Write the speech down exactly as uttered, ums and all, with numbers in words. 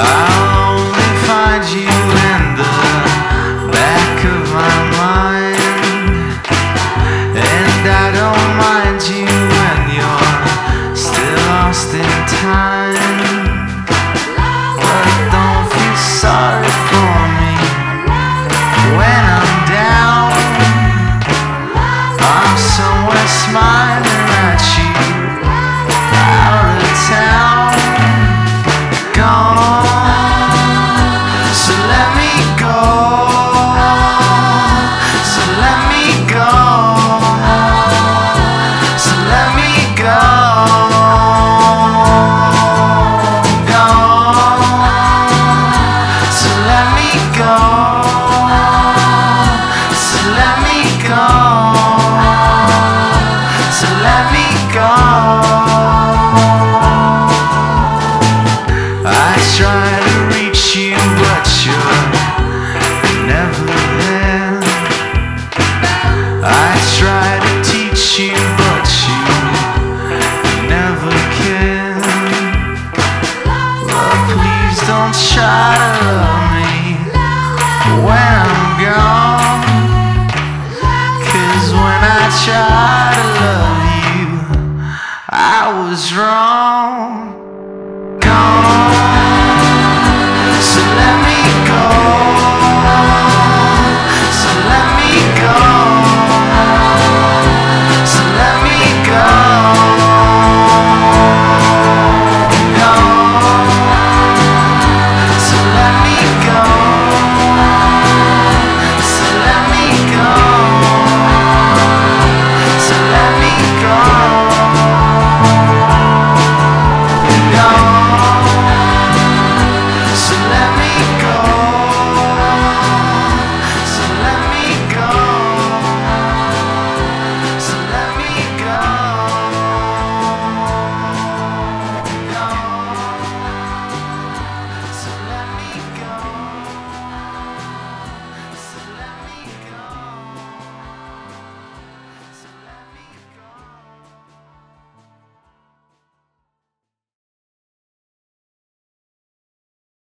I'll only find you in the back of my mind, and I don't mind you when you're still lost in time. But don't feel sorry for me when I'm down. I'm somewhere smiling at you out of town. Gone, so let me go. So let me go. So let me go. Gone, so let me go. So let me go. So let me go. I try to reach you, but you're never there. I try to teach you, but you never can. But please don't try